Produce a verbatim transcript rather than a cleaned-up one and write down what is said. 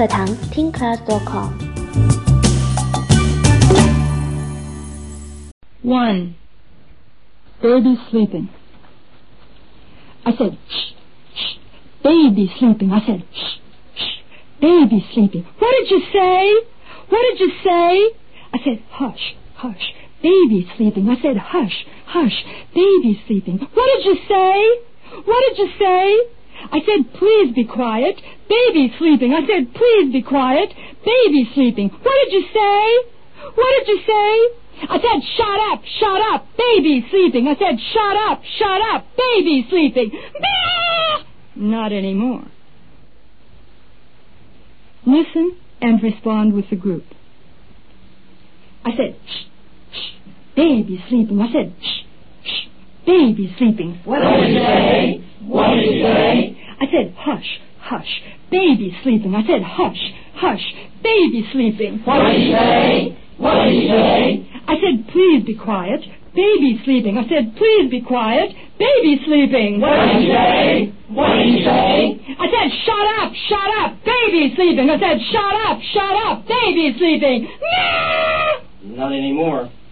课堂听 class dot com。 One. Baby sleeping. I said, shh, shh. Baby sleeping. I said, shh, shh. Baby sleeping. What did you say? What did you say? I said, hush, hush. Baby sleeping. I said, hush, hush. Baby sleeping. What did you say? What did you say? I said, please be quiet. Baby sleeping. I said, please be quiet. Baby sleeping. What did you say? What did you say? I said, shut up, shut up. Baby sleeping. I said, shut up, shut up. Baby sleeping. Bah! Not anymore. Listen and respond with the group. I said, shh, shh. Baby sleeping. I said, shh, shh. Baby sleeping. What did you say? What did you say? I said, hush, hush. Baby sleeping. I said, hush, hush. Baby sleeping. What did you say? What did you say? I said, please be quiet. Baby sleeping. I said, please be quiet. Baby sleeping. What did you say? What did you say? I said, shut up, shut up. Baby sleeping. I said, shut up, shut up. Baby sleeping. No! Not anymore.